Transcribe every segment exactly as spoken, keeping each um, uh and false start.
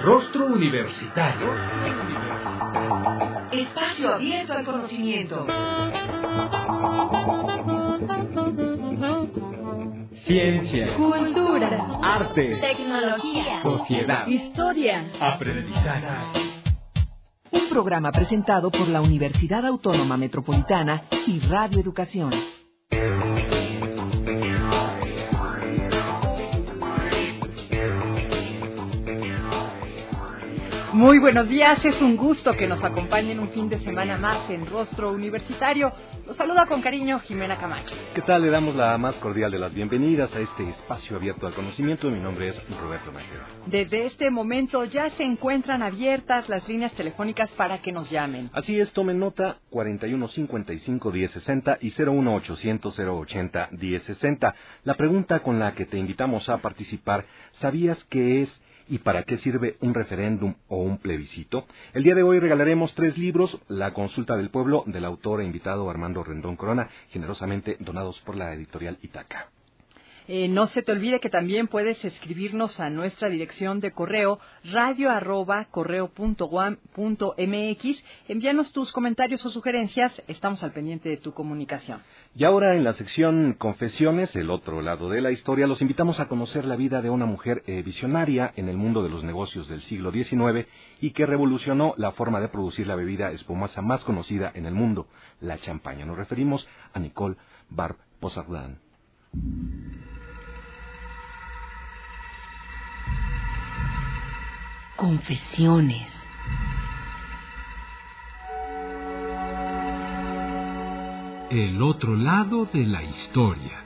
Rostro Universitario. Espacio abierto al conocimiento. Ciencia, cultura, arte, tecnología, sociedad, historia, aprendizaje. Un programa presentado por la Universidad Autónoma Metropolitana y Radio Educación. Muy buenos días, es un gusto que nos acompañen un fin de semana más en Rostro Universitario. Los saluda con cariño Jimena Camacho. ¿Qué tal? Le damos la más cordial de las bienvenidas a este espacio abierto al conocimiento. Mi nombre es Roberto Nájera. Desde este momento ya se encuentran abiertas las líneas telefónicas para que nos llamen. Así es, tomen nota, cuarenta y uno cincuenta y cinco diez sesenta y cero uno ochocientos cero ochenta diez sesenta. La pregunta con la que te invitamos a participar, ¿sabías qué es y para qué sirve un referéndum o un plebiscito? El día de hoy regalaremos tres libros: La consulta del pueblo, del autor e invitado Armando Rendón Corona, generosamente donados por la editorial Itaca. Eh, no se te olvide que también puedes escribirnos a nuestra dirección de correo radio arroba correo punto guam punto mx. Envíanos tus comentarios o sugerencias, estamos al pendiente de tu comunicación. Y ahora en la sección Confesiones, el otro lado de la historia, los invitamos a conocer la vida de una mujer eh, visionaria en el mundo de los negocios del siglo diecinueve y que revolucionó la forma de producir la bebida espumosa más conocida en el mundo, la champaña. Nos referimos a Nicole Barbe Possardin. Confesiones. El otro lado de la historia.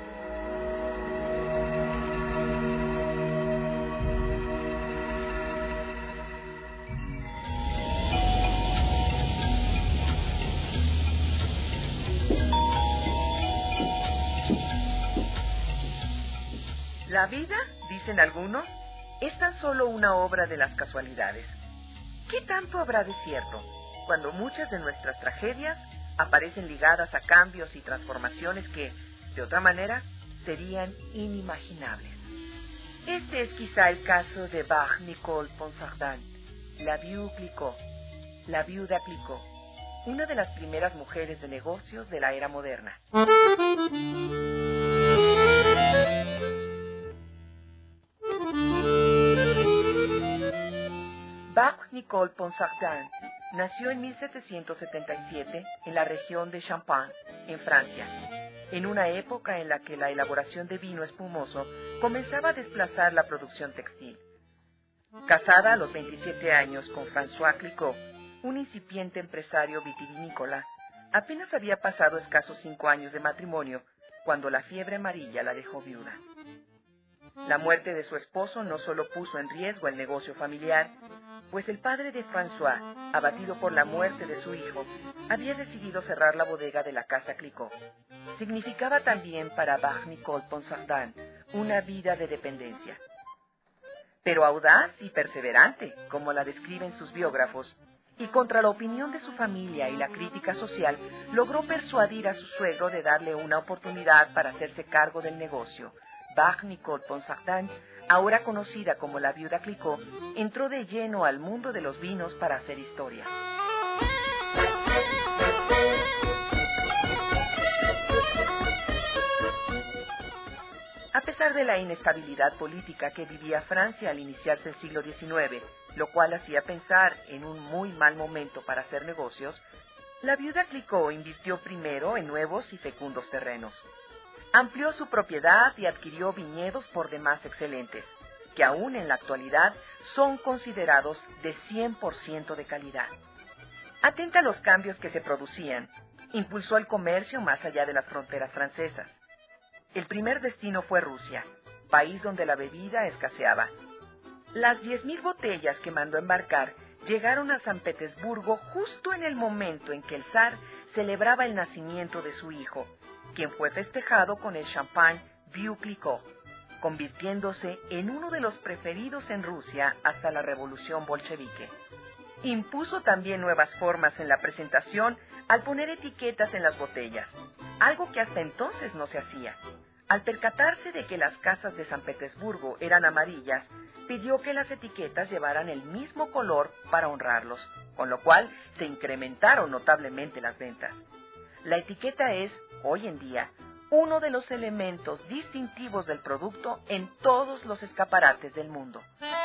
La vida, dicen algunos, es tan solo una obra de las casualidades. ¿Qué tanto habrá de cierto cuando muchas de nuestras tragedias aparecen ligadas a cambios y transformaciones que, de otra manera, serían inimaginables? Este es quizá el caso de Barbe Nicole Ponsardin, la Viuda Clicquot, la viuda Clicquot, una de las primeras mujeres de negocios de la era moderna. Barbe Nicole Ponsardin nació en mil setecientos setenta y siete en la región de Champagne, en Francia, en una época en la que la elaboración de vino espumoso comenzaba a desplazar la producción textil. Casada a los veintisiete años con François Clicquot, un incipiente empresario vitivinícola, apenas había pasado escasos cinco años de matrimonio cuando la fiebre amarilla la dejó viuda. La muerte de su esposo no solo puso en riesgo el negocio familiar, pues el padre de François, abatido por la muerte de su hijo, había decidido cerrar la bodega de la casa Clicquot. Significaba también para Barbe Nicole Ponsardin una vida de dependencia. Pero audaz y perseverante, como la describen sus biógrafos, y contra la opinión de su familia y la crítica social, logró persuadir a su suegro de darle una oportunidad para hacerse cargo del negocio. Barbe Nicole Ponsardin, ahora conocida como la Viuda Clicquot, entró de lleno al mundo de los vinos para hacer historia. A pesar de la inestabilidad política que vivía Francia al iniciarse el siglo diecinueve, lo cual hacía pensar en un muy mal momento para hacer negocios, la Viuda Clicquot invirtió primero en nuevos y fecundos terrenos. Amplió su propiedad y adquirió viñedos por demás excelentes, que aún en la actualidad son considerados de cien por ciento de calidad. Atenta a los cambios que se producían, impulsó el comercio más allá de las fronteras francesas. El primer destino fue Rusia, país donde la bebida escaseaba. Las diez mil botellas que mandó embarcar llegaron a San Petersburgo justo en el momento en que el zar celebraba el nacimiento de su hijo, quien fue festejado con el champán Vieux Clicquot, convirtiéndose en uno de los preferidos en Rusia hasta la revolución bolchevique. Impuso también nuevas formas en la presentación al poner etiquetas en las botellas, algo que hasta entonces no se hacía. Al percatarse de que las casas de San Petersburgo eran amarillas, pidió que las etiquetas llevaran el mismo color para honrarlos, con lo cual se incrementaron notablemente las ventas. La etiqueta es, hoy en día, uno de los elementos distintivos del producto en todos los escaparates del mundo.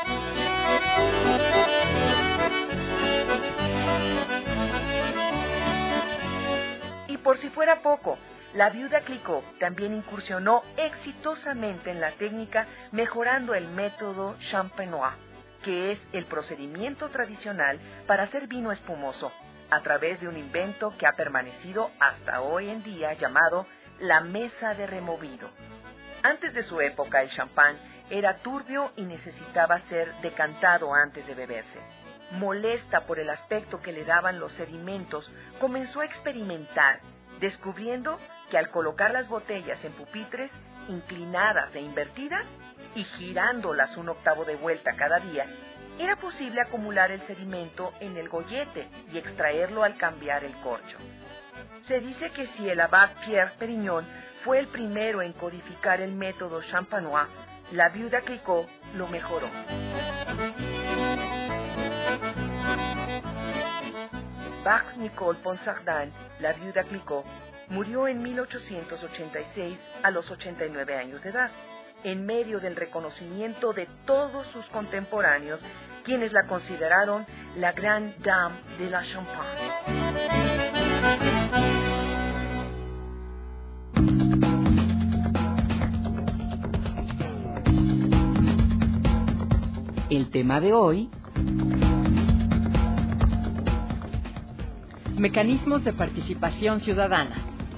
Y por si fuera poco, la viuda Clicquot también incursionó exitosamente en la técnica mejorando el método champenois, que es el procedimiento tradicional para hacer vino espumoso, a través de un invento que ha permanecido hasta hoy en día llamado la mesa de removido. Antes de su época, el champán era turbio y necesitaba ser decantado antes de beberse. Molesta por el aspecto que le daban los sedimentos, comenzó a experimentar, descubriendo que al colocar las botellas en pupitres inclinadas e invertidas y girándolas un octavo de vuelta cada día, era posible acumular el sedimento en el gollete y extraerlo al cambiar el corcho. Se dice que si el abad Pierre Perignon fue el primero en codificar el método champenois, la viuda Clicquot lo mejoró. Bach-Nicole Ponsardin, la viuda Clicquot, murió en mil ochocientos ochenta y seis a los ochenta y nueve años de edad, en medio del reconocimiento de todos sus contemporáneos, quienes la consideraron la Grande Dame de la Champagne. El tema de hoy: mecanismos de participación ciudadana.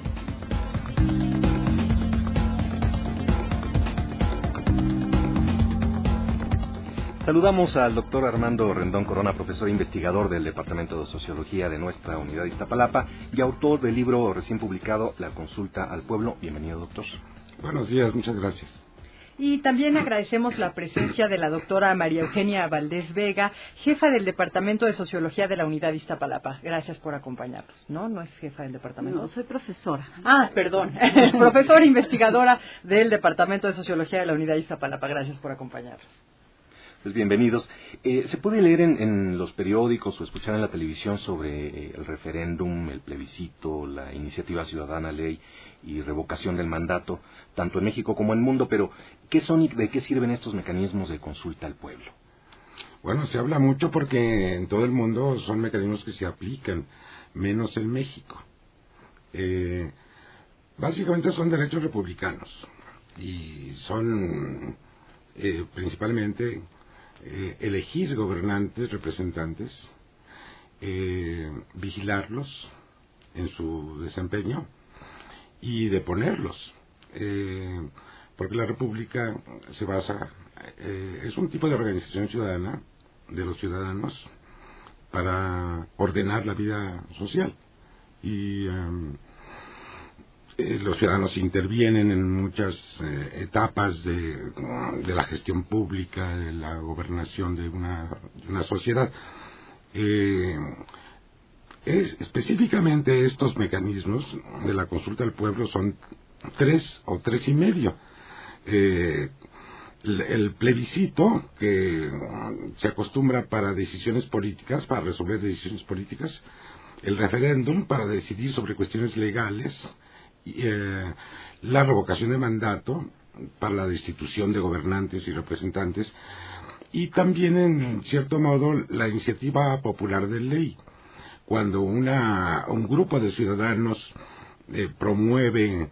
Saludamos al doctor Armando Rendón Corona, profesor investigador del Departamento de Sociología de nuestra unidad de Iztapalapa y autor del libro recién publicado La Consulta al Pueblo. Bienvenido, doctor. Buenos días, muchas gracias. Y también agradecemos la presencia de la doctora María Eugenia Valdés Vega, jefa del Departamento de Sociología de la Unidad de Iztapalapa. Gracias por acompañarnos. ¿No? ¿No es jefa del departamento? No, soy profesora. Ah, perdón. Profesora investigadora del Departamento de Sociología de la Unidad de Iztapalapa. Gracias por acompañarnos. Pues bienvenidos. Eh, se puede leer en, en los periódicos o escuchar en la televisión sobre eh, el referéndum, el plebiscito, la iniciativa ciudadana, ley y revocación del mandato, tanto en México como en el mundo, pero ¿qué son y de qué sirven estos mecanismos de consulta al pueblo? Bueno, se habla mucho porque en todo el mundo son mecanismos que se aplican, menos en México. Eh, básicamente son derechos republicanos y son eh, principalmente Eh, elegir gobernantes, representantes, eh, vigilarlos en su desempeño y deponerlos, eh, porque la República se basa, eh, es un tipo de organización ciudadana de los ciudadanos para ordenar la vida social y um, Eh, los ciudadanos intervienen en muchas eh, etapas de, de la gestión pública, de la gobernación de una, de una sociedad. Eh, es, específicamente estos mecanismos de la consulta al pueblo son tres o tres y medio. Eh, el, el plebiscito, que se acostumbra para decisiones políticas, para resolver decisiones políticas, el referéndum para decidir sobre cuestiones legales, Eh, la revocación de mandato para la destitución de gobernantes y representantes, y también en cierto modo la iniciativa popular de ley, cuando una, un grupo de ciudadanos eh, promueve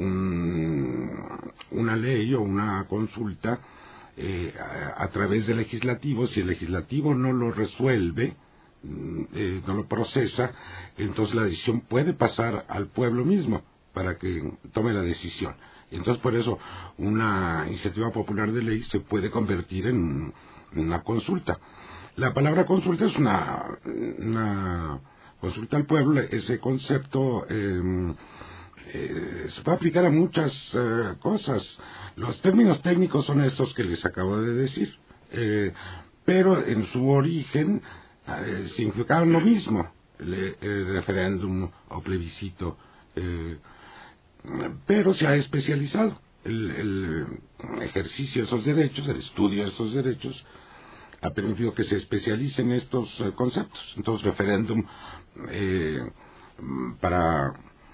un, una ley o una consulta eh, a, a través del legislativo. Si el legislativo no lo resuelve, eh, no lo procesa, entonces la decisión puede pasar al pueblo mismo para que tome la decisión. Entonces, por eso, una iniciativa popular de ley se puede convertir en una consulta. La palabra consulta es una, una consulta al pueblo. Ese concepto eh, eh, se puede aplicar a muchas eh, cosas. Los términos técnicos son estos que les acabo de decir, eh, pero en su origen eh, significaban lo mismo, el, el referéndum o plebiscito, eh, pero se ha especializado. el, el ejercicio de esos derechos, el estudio de esos derechos, ha permitido que se especialicen estos eh, conceptos. Entonces, referéndum eh, para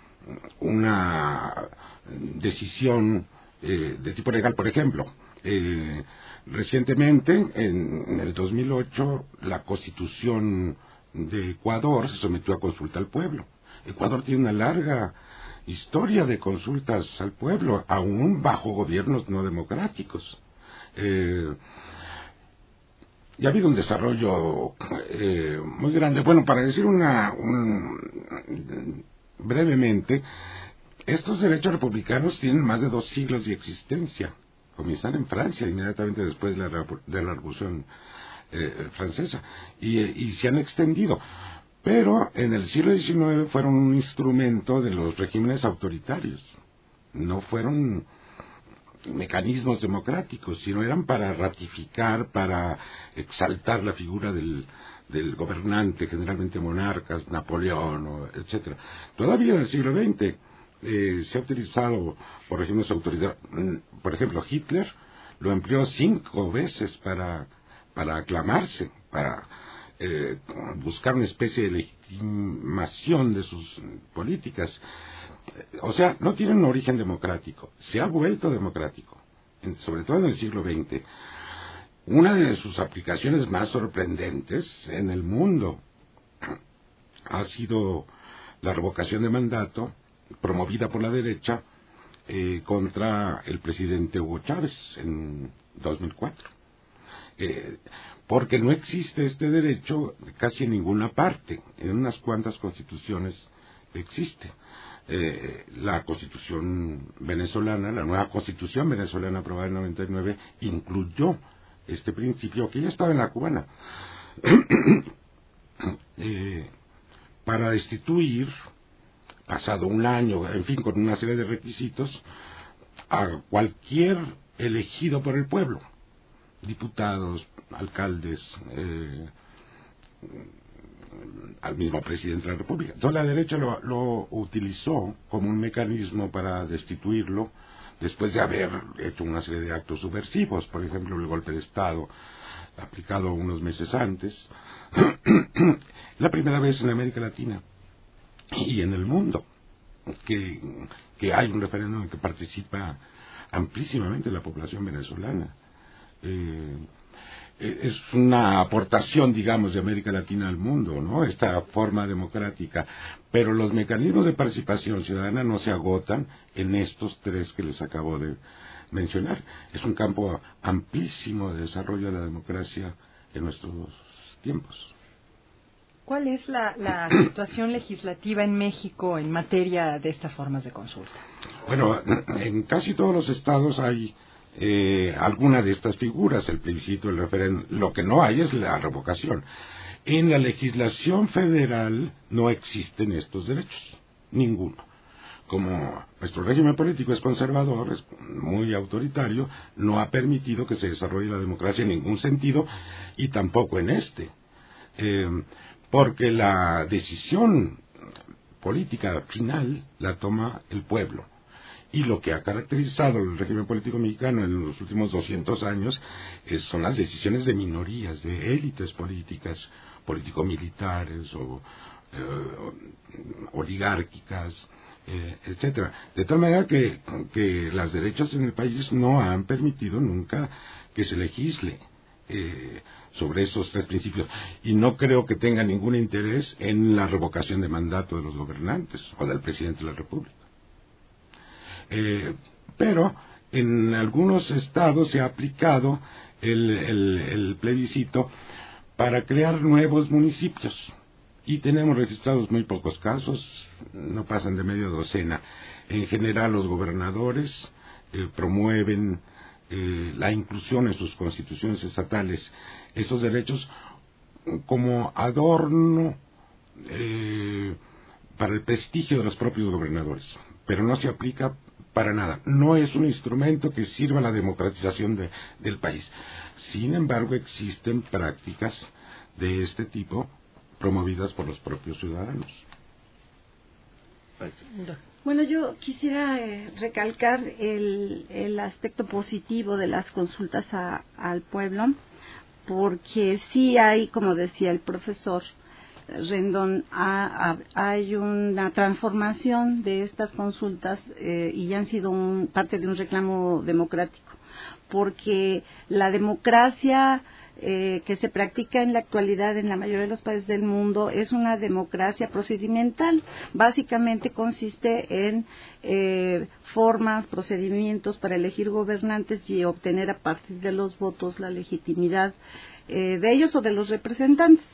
una decisión eh, de tipo legal, por ejemplo, eh, recientemente, en, en el dos mil ocho, la Constitución de Ecuador se sometió a consulta al pueblo. Ecuador tiene una larga historia de consultas al pueblo, aún bajo gobiernos no democráticos. Eh, y ha habido un desarrollo eh, muy grande. Bueno, para decir una un, brevemente, estos derechos republicanos tienen más de dos siglos de existencia. Comienzan en Francia, inmediatamente después de la, de la Revolución eh, Francesa, y, y se han extendido. Pero en el siglo diecinueve fueron un instrumento de los regímenes autoritarios. No fueron mecanismos democráticos, sino eran para ratificar, para exaltar la figura del, del gobernante, generalmente monarcas, Napoleón, o etcétera. Todavía en el siglo veinte eh, se ha utilizado por regímenes autoritarios. Por ejemplo, Hitler lo empleó cinco veces para, para aclamarse, para eh, buscar una especie de legitimación de sus políticas. O sea, no tiene un origen democrático, se ha vuelto democrático, sobre todo en el siglo veinte. Una de sus aplicaciones más sorprendentes en el mundo ha sido la revocación de mandato promovida por la derecha eh, contra el presidente Hugo Chávez en dos mil cuatro. Eh, porque no existe este derecho casi en ninguna parte, en unas cuantas constituciones existe. Eh, la Constitución venezolana, la nueva Constitución venezolana aprobada en noventa y nueve, incluyó este principio que ya estaba en la cubana, eh, para destituir, pasado un año, en fin, con una serie de requisitos, a cualquier elegido por el pueblo, diputados, alcaldes, eh, al mismo presidente de la República. Entonces la derecha lo, lo utilizó como un mecanismo para destituirlo después de haber hecho una serie de actos subversivos, por ejemplo el golpe de Estado aplicado unos meses antes. La primera vez en América Latina y en el mundo que, que hay un referéndum en que participa amplísimamente la población venezolana. Eh, es una aportación, digamos, de América Latina al mundo, ¿no? Esta forma democrática. Pero los mecanismos de participación ciudadana no se agotan en estos tres que les acabo de mencionar. Es un campo amplísimo de desarrollo de la democracia en nuestros tiempos. ¿Cuál es la, la situación legislativa en México en materia de estas formas de consulta? Bueno, en casi todos los estados hay Eh, alguna de estas figuras, el plebiscito, el referéndum. Lo que no hay es la revocación. En la legislación federal no existen estos derechos, ninguno. Como nuestro régimen político es conservador, es muy autoritario, no ha permitido que se desarrolle la democracia en ningún sentido, y tampoco en este. Eh, porque la decisión política final la toma el pueblo. Y lo que ha caracterizado el régimen político mexicano en los últimos doscientos años es, son las decisiones de minorías, de élites políticas, político-militares o eh, oligárquicas, eh, etcétera. De tal manera que, que las derechas en el país no han permitido nunca que se legisle eh, sobre esos tres principios. Y no creo que tenga ningún interés en la revocación de mandato de los gobernantes o del presidente de la República. Eh, pero en algunos estados se ha aplicado el, el, el plebiscito para crear nuevos municipios y tenemos registrados muy pocos casos, no pasan de media docena. En general los gobernadores eh, promueven eh, la inclusión en sus constituciones estatales esos derechos como adorno eh, para el prestigio de los propios gobernadores, pero no se aplica para nada. No es un instrumento que sirva a la democratización de, del país. Sin embargo, existen prácticas de este tipo promovidas por los propios ciudadanos. Bueno, yo quisiera eh, recalcar el, el aspecto positivo de las consultas a, al pueblo, porque sí hay, como decía el profesor Rendón, ha, ha, hay una transformación de estas consultas eh, y ya han sido un, parte de un reclamo democrático, porque la democracia eh, que se practica en la actualidad en la mayoría de los países del mundo es una democracia procedimental. Básicamente consiste en eh, formas, procedimientos para elegir gobernantes y obtener a partir de los votos la legitimidad eh, de ellos o de los representantes.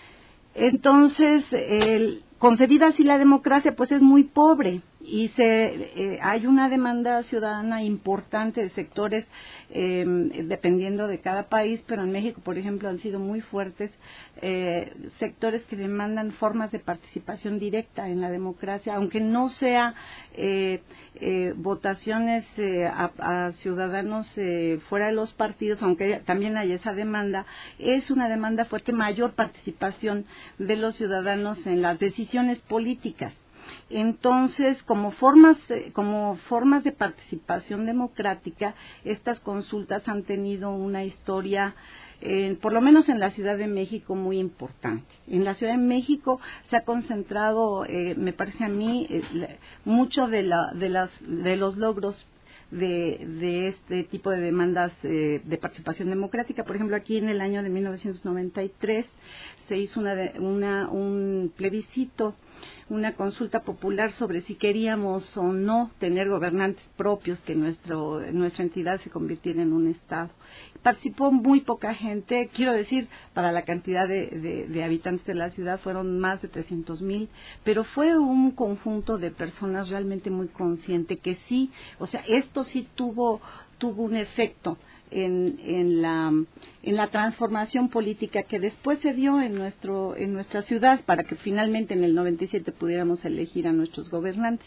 Entonces, el, concebida así la democracia, pues es muy pobre y se eh, hay una demanda ciudadana importante de sectores, eh, dependiendo de cada país, pero en México, por ejemplo, han sido muy fuertes eh, sectores que demandan formas de participación directa en la democracia, aunque no sea eh, eh, votaciones eh, a, a ciudadanos eh, fuera de los partidos, aunque también hay esa demanda, es una demanda fuerte, mayor participación de los ciudadanos en las decisiones políticas. Entonces, como formas, como formas de participación democrática, estas consultas han tenido una historia, eh, por lo menos en la Ciudad de México, muy importante. En la Ciudad de México se ha concentrado, eh, me parece a mí, eh, mucho de, la, de, las, de los logros de, de este tipo de demandas eh, de participación democrática. Por ejemplo, aquí en el año de mil novecientos noventa y tres se hizo una, una, un plebiscito, una consulta popular sobre si queríamos o no tener gobernantes propios, que nuestro, nuestra entidad se convirtiera en un Estado. Participó muy poca gente, quiero decir, para la cantidad de, de, de habitantes de la ciudad fueron más de trescientos mil, pero fue un conjunto de personas realmente muy consciente que sí, o sea, esto sí tuvo, tuvo un efecto En, en la en la transformación política que después se dio en nuestro en nuestra ciudad para que finalmente en el noventa y siete pudiéramos elegir a nuestros gobernantes.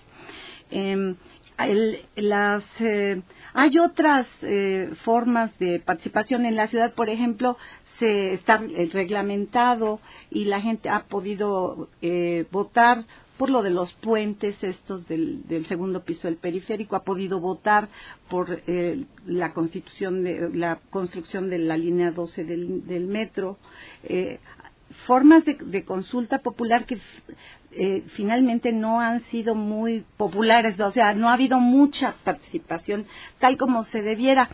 Eh, el, las eh, hay otras eh, formas de participación en la ciudad, por ejemplo, se está reglamentado y la gente ha podido eh, votar por lo de los puentes estos del, del segundo piso del periférico, ha podido votar por eh, la constitución de la construcción de la línea doce del, del metro, eh, formas de, de consulta popular que eh, finalmente no han sido muy populares, o sea, no ha habido mucha participación tal como se debiera.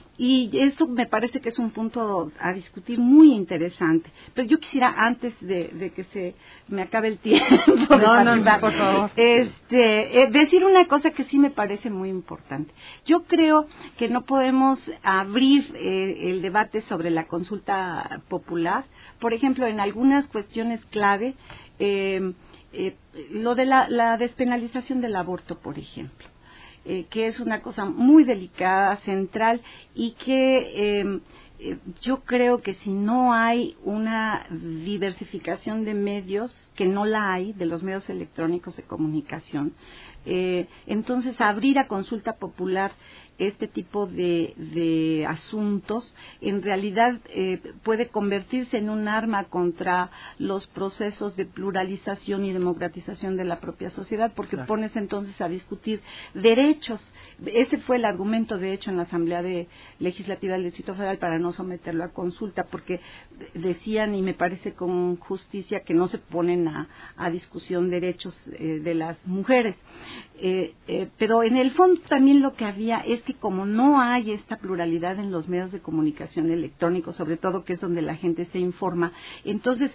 Y eso me parece que es un punto a discutir muy interesante. Pero yo quisiera, antes de, de que se me acabe el tiempo, no, no, no, por favor, este, eh, decir una cosa que sí me parece muy importante. Yo creo que no podemos abrir eh, el debate sobre la consulta popular. Por ejemplo, en algunas cuestiones clave, eh, eh, lo de la, la despenalización del aborto, por ejemplo. Eh, que es una cosa muy delicada, central, y que eh, eh, yo creo que si no hay una diversificación de medios, que no la hay, de los medios electrónicos de comunicación, eh, entonces abrir a consulta popular este tipo de, de asuntos en realidad eh, puede convertirse en un arma contra los procesos de pluralización y democratización de la propia sociedad, porque claro, pones entonces a discutir derechos. Ese fue el argumento, de hecho, en la Asamblea de Legislativa del Distrito Federal para no someterlo a consulta, porque decían, y me parece con justicia, que no se ponen a, a discusión derechos eh, de las mujeres. Eh, eh, pero en el fondo también lo que había es que como no hay esta pluralidad en los medios de comunicación electrónicos, sobre todo que es donde la gente se informa, entonces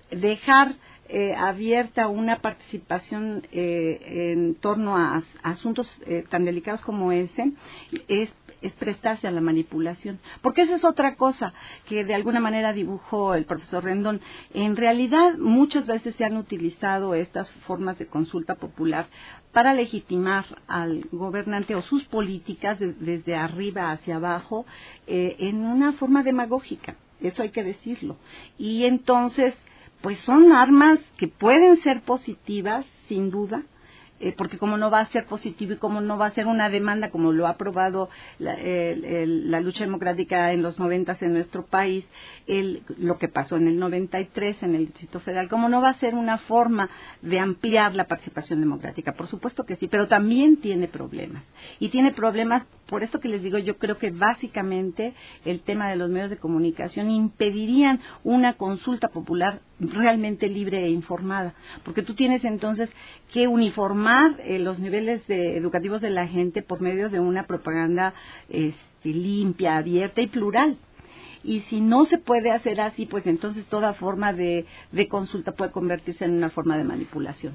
dejar eh, abierta una participación eh, en torno a, a asuntos eh, tan delicados como ese es es prestarse a la manipulación, porque esa es otra cosa que de alguna manera dibujó el profesor Rendón. En realidad muchas veces se han utilizado estas formas de consulta popular para legitimar al gobernante o sus políticas de, desde arriba hacia abajo eh, en una forma demagógica, eso hay que decirlo, y entonces pues son armas que pueden ser positivas sin duda, eh, porque como no va a ser positivo y como no va a ser una demanda como lo ha aprobado la, el, el, la lucha democrática en los noventas en nuestro país, el, lo que pasó en el noventa y tres en el Distrito Federal, como no va a ser una forma de ampliar la participación democrática. Por supuesto que sí, pero también tiene problemas. Y tiene problemas, por esto que les digo, yo creo que básicamente el tema de los medios de comunicación impedirían una consulta popular realmente libre e informada, porque tú tienes entonces que uniformar eh, los niveles de, educativos de la gente por medio de una propaganda este, limpia, abierta y plural. Y si no se puede hacer así, pues entonces toda forma de, de consulta puede convertirse en una forma de manipulación.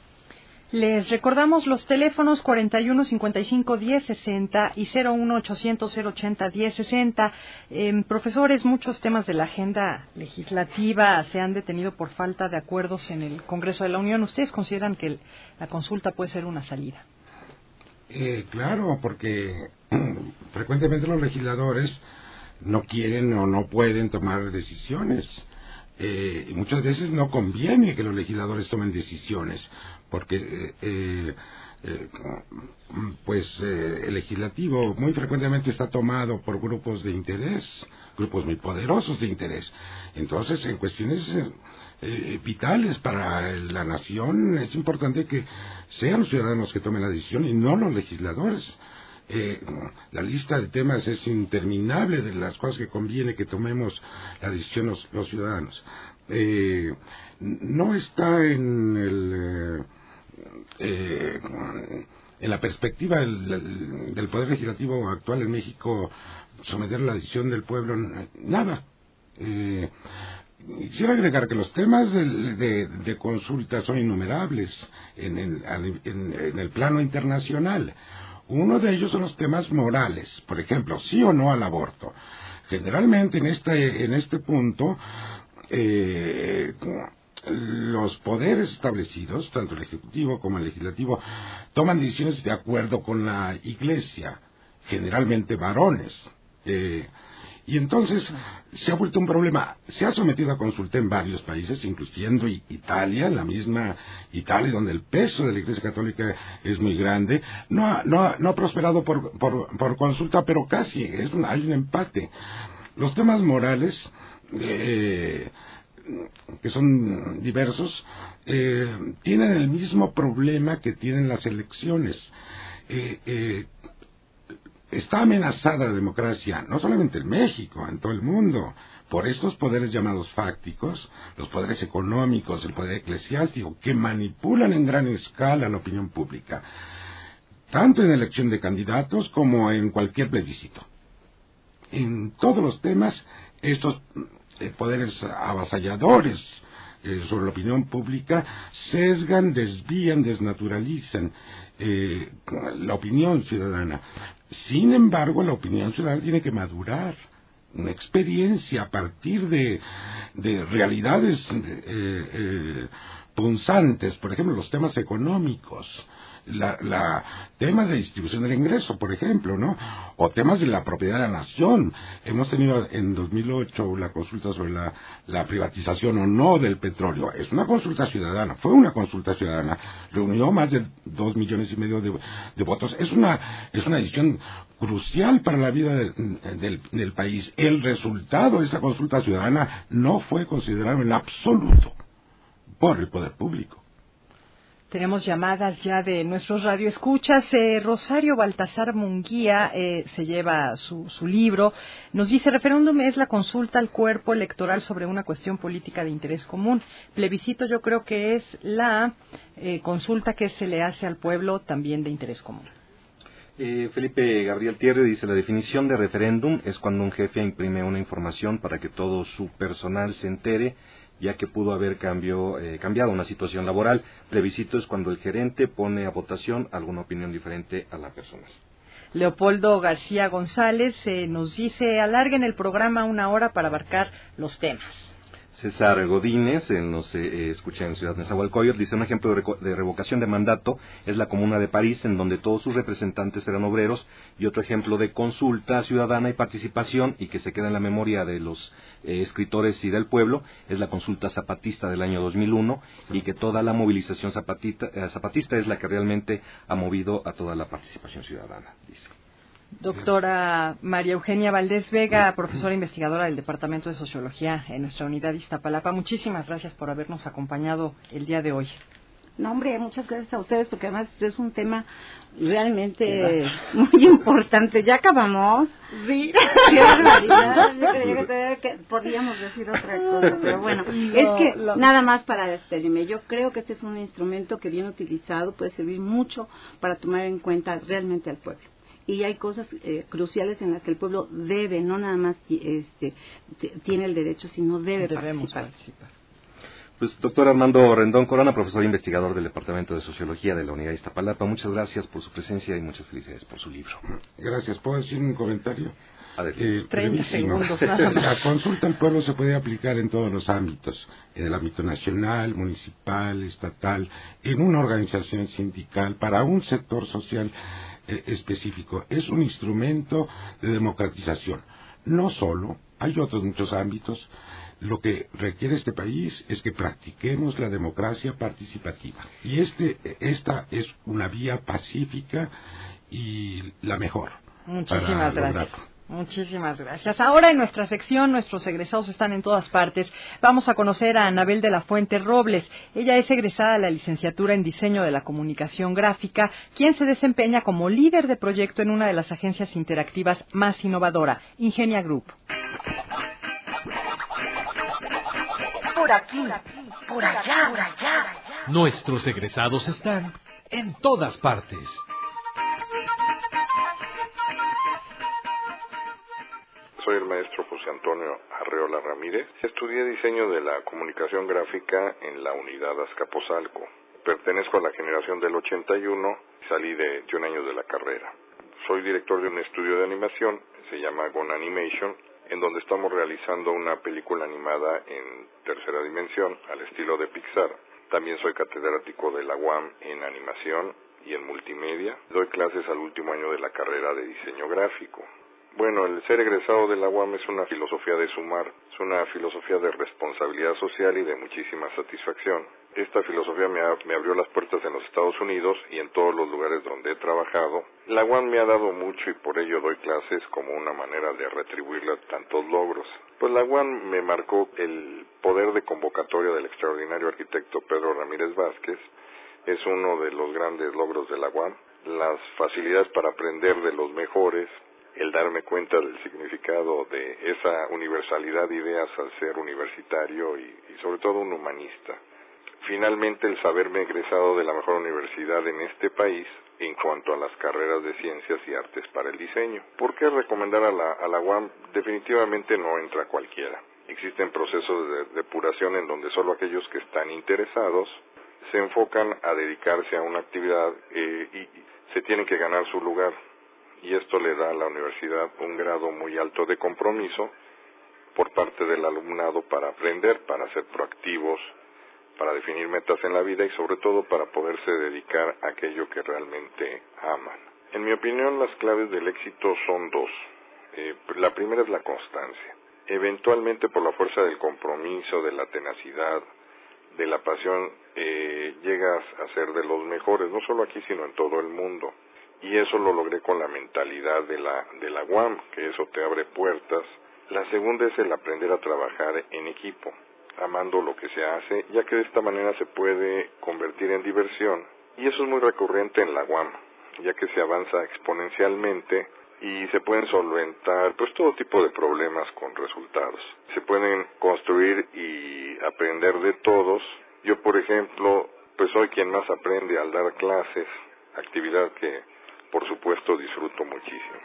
Les recordamos los teléfonos cuarenta y uno, cincuenta y cinco, diez, sesenta y cero uno, ochocientos, cero ochenta, diez, sesenta. Eh, profesores, muchos temas de la agenda legislativa se han detenido por falta de acuerdos en el Congreso de la Unión. ¿Ustedes consideran que el, la consulta puede ser una salida? Eh, claro, porque frecuentemente los legisladores no quieren o no pueden tomar decisiones. Eh, y muchas veces no conviene que los legisladores tomen decisiones, porque eh, eh, eh, pues eh, el legislativo muy frecuentemente está tomado por grupos de interés, grupos muy poderosos de interés. Entonces, en cuestiones eh, eh, vitales para la nación, es importante que sean los ciudadanos que tomen la decisión y no los legisladores. Eh, la lista de temas es interminable de las cosas que conviene que tomemos la decisión los, los ciudadanos. Eh, no está en el eh, en la perspectiva del, del poder legislativo actual en México someter la decisión del pueblo nada. Eh, Quisiera agregar que los temas de, de, de consulta son innumerables en el, en, en el plano internacional. Uno de ellos son los temas morales, por ejemplo, sí o no al aborto. Generalmente en este, en este punto, eh, los poderes establecidos, tanto el Ejecutivo como el Legislativo, toman decisiones de acuerdo con la Iglesia, generalmente varones. Eh, Y entonces se ha vuelto un problema. Se ha sometido a consulta en varios países, incluyendo Italia, la misma Italia, donde el peso de la Iglesia Católica es muy grande. No ha, no ha, no ha prosperado por, por, por consulta, pero casi es un, hay un empate. Los temas morales, eh, que son diversos, eh, tienen el mismo problema que tienen las elecciones. Eh, eh, Está amenazada la democracia, no solamente en México, en todo el mundo, por estos poderes llamados fácticos, los poderes económicos, el poder eclesiástico, que manipulan en gran escala la opinión pública, tanto en elección de candidatos como en cualquier plebiscito. En todos los temas, estos eh, poderes avasalladores eh, sobre la opinión pública sesgan, desvían, desnaturalizan eh, la opinión ciudadana. Sin embargo, la opinión ciudadana tiene que madurar, una experiencia a partir de, de realidades eh, eh, punzantes, por ejemplo, los temas económicos, la, la temas de distribución del ingreso, por ejemplo, ¿no? O temas de la propiedad de la nación. Hemos tenido en dos mil ocho la consulta sobre la, la privatización o no del petróleo. Es una consulta ciudadana, fue una consulta ciudadana, reunió más de dos millones y medio de, de votos. Es una, es una decisión crucial para la vida de, del, del país. El resultado de esa consulta ciudadana no fue considerado en absoluto por el poder público. Tenemos llamadas ya de nuestros radioescuchas. Eh, Rosario Baltasar Munguía eh, se lleva su, su libro. Nos dice, referéndum es la consulta al cuerpo electoral sobre una cuestión política de interés común. Plebiscito yo creo que es la eh, consulta que se le hace al pueblo también de interés común. Eh, Felipe Gabriel Thierry dice, la definición de referéndum es cuando un jefe imprime una información para que todo su personal se entere, ya que pudo haber cambio, eh, cambiado una situación laboral. Plebiscito es cuando el gerente pone a votación alguna opinión diferente a la personal. Leopoldo García González eh, nos dice, alarguen el programa una hora para abarcar los temas. César Godínez, en nos eh, escucha en Ciudad Nezahualcóyotl, dice: un ejemplo de, reco- de revocación de mandato es la Comuna de París, en donde todos sus representantes eran obreros, y otro ejemplo de consulta ciudadana y participación, y que se queda en la memoria de los eh, escritores y del pueblo, es la consulta zapatista del año dos mil uno, y que toda la movilización zapatita, eh, zapatista es la que realmente ha movido a toda la participación ciudadana, dice. Doctora María Eugenia Valdés Vega, profesora investigadora del Departamento de Sociología en nuestra unidad de Iztapalapa, muchísimas gracias por habernos acompañado el día de hoy. No, hombre, muchas gracias a ustedes, porque además es un tema realmente muy importante. ¿Ya acabamos? Sí. ¡Qué barbaridad! Yo creía que, que podíamos decir otra cosa, pero bueno, no, es que no. Nada más para despedirme. Yo creo que este es un instrumento que bien utilizado puede servir mucho para tomar en cuenta realmente al pueblo. Y hay cosas eh, cruciales en las que el pueblo debe, no nada más este, t- tiene el derecho, sino debe Debemos participar. participar. Pues, doctor Armando Rendón Corona, profesor investigador del Departamento de Sociología de la Unidad de Iztapalapa, muchas gracias por su presencia y muchas felicidades por su libro. Gracias. ¿Puedo decir un comentario? Eh, treinta segundos nada más. La consulta al pueblo se puede aplicar en todos los ámbitos, en el ámbito nacional, municipal, estatal, en una organización sindical, para un sector social eh, específico. Es un instrumento de democratización. No solo, hay otros muchos ámbitos. Lo que requiere este país es que practiquemos la democracia participativa. Y este, esta es una vía pacífica y la mejor. Muchísimas gracias. Muchísimas gracias. Ahora en nuestra sección, nuestros egresados están en todas partes. Vamos a conocer a Anabel de la Fuente Robles. Ella es egresada de la licenciatura en Diseño de la Comunicación Gráfica, quien se desempeña como líder de proyecto en una de las agencias interactivas más innovadora, Ingenia Group. Por aquí, por allá, por allá. Nuestros egresados están en todas partes. Soy el maestro José Antonio Arreola Ramírez. Estudié diseño de la comunicación gráfica en la unidad Azcapotzalco. Pertenezco a la generación del ochenta y uno y salí de veintiún años de la carrera. Soy director de un estudio de animación, se llama Gon Animation, en donde estamos realizando una película animada en tercera dimensión, al estilo de Pixar. También soy catedrático de la U A M en animación y en multimedia. Doy clases al último año de la carrera de diseño gráfico. Bueno, el ser egresado de la U A M es una filosofía de sumar, es una filosofía de responsabilidad social y de muchísima satisfacción. Esta filosofía me, ha, me abrió las puertas en los Estados Unidos y en todos los lugares donde he trabajado. La U A M me ha dado mucho y por ello doy clases como una manera de retribuirle tantos logros. Pues la U A M me marcó el poder de convocatoria del extraordinario arquitecto Pedro Ramírez Vázquez. Es uno de los grandes logros de la U A M. Las facilidades para aprender de los mejores, el darme cuenta del significado de esa universalidad de ideas al ser universitario y, y sobre todo un humanista. Finalmente, el saberme egresado de la mejor universidad en este país en cuanto a las carreras de ciencias y artes para el diseño. ¿Por qué recomendar a la, a la U A M? Definitivamente no entra cualquiera. Existen procesos de depuración en donde solo aquellos que están interesados se enfocan a dedicarse a una actividad eh, y, y se tienen que ganar su lugar. Y esto le da a la universidad un grado muy alto de compromiso por parte del alumnado para aprender, para ser proactivos, para definir metas en la vida y sobre todo para poderse dedicar a aquello que realmente aman. En mi opinión, las claves del éxito son dos. Eh, la primera es la constancia. Eventualmente, por la fuerza del compromiso, de la tenacidad, de la pasión, eh, llegas a ser de los mejores, no solo aquí, sino en todo el mundo. Y eso lo logré con la mentalidad de la, de la U A M, que eso te abre puertas. La segunda es el aprender a trabajar en equipo, amando lo que se hace, ya que de esta manera se puede convertir en diversión. Y eso es muy recurrente en la U A M, ya que se avanza exponencialmente y se pueden solventar pues todo tipo de problemas con resultados. Se pueden construir y aprender de todos. Yo, por ejemplo, pues soy quien más aprende al dar clases, actividad que por supuesto disfruto muchísimo.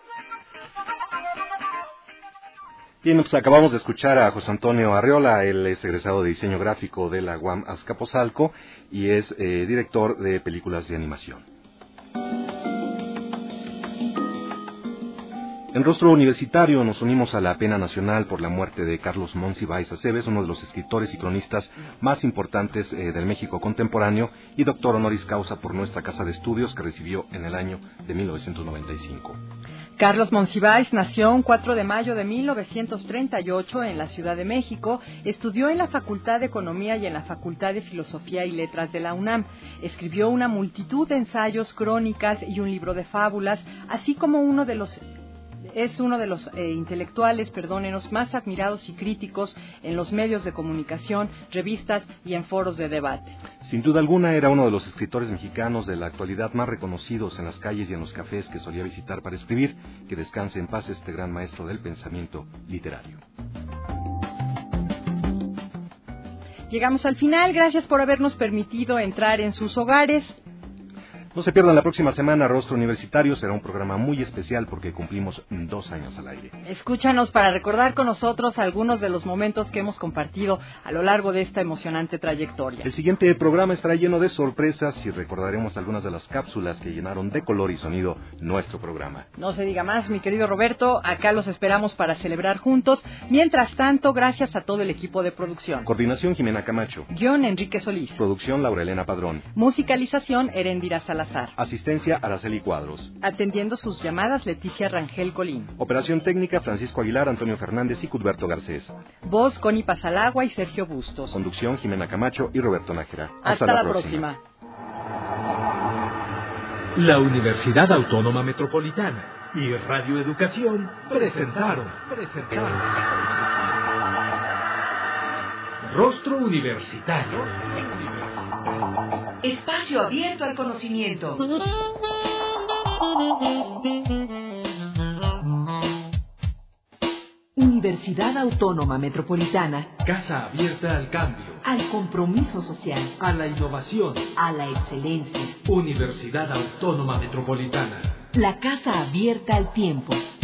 Bien, pues acabamos de escuchar a José Antonio Arreola. Él es egresado de diseño gráfico de la U A M Azcapotzalco y es eh, director de películas de animación. En Rostro Universitario nos unimos a la pena nacional por la muerte de Carlos Monsiváis Aceves, uno de los escritores y cronistas más importantes eh, del México contemporáneo y doctor honoris causa por nuestra casa de estudios que recibió en el año de mil novecientos noventa y cinco. Carlos Monsiváis nació un cuatro de mayo de mil novecientos treinta y ocho en la Ciudad de México, estudió en la Facultad de Economía y en la Facultad de Filosofía y Letras de la UNAM. Escribió una multitud de ensayos, crónicas y un libro de fábulas, así como uno de los Es uno de los eh, intelectuales, perdónenos, más admirados y críticos en los medios de comunicación, revistas y en foros de debate. Sin duda alguna era uno de los escritores mexicanos de la actualidad más reconocidos en las calles y en los cafés que solía visitar para escribir. Que descanse en paz este gran maestro del pensamiento literario. Llegamos al final, gracias por habernos permitido entrar en sus hogares. No se pierdan la próxima semana Rostro Universitario, será un programa muy especial porque cumplimos dos años al aire. Escúchanos para recordar con nosotros algunos de los momentos que hemos compartido a lo largo de esta emocionante trayectoria. El siguiente programa estará lleno de sorpresas y recordaremos algunas de las cápsulas que llenaron de color y sonido nuestro programa. No se diga más, mi querido Roberto, acá los esperamos para celebrar juntos. Mientras tanto, gracias a todo el equipo de producción. Coordinación Jimena Camacho. Guión Enrique Solís. Producción Laura Elena Padrón. Musicalización Erendira Salazar. Asistencia Araceli Cuadros. Atendiendo sus llamadas Leticia Rangel Colín. Operación técnica Francisco Aguilar, Antonio Fernández y Cudberto Garcés. Voz Connie Pasalagua y Sergio Bustos. Conducción Jimena Camacho y Roberto Nájera. Hasta, Hasta la, la próxima. próxima. La Universidad Autónoma Metropolitana y Radio Educación presentaron, presentaron Rostro Universitario. Espacio abierto al conocimiento. Universidad Autónoma Metropolitana. Casa abierta al cambio. Al compromiso social. A la innovación. A la excelencia. Universidad Autónoma Metropolitana. La casa abierta al tiempo.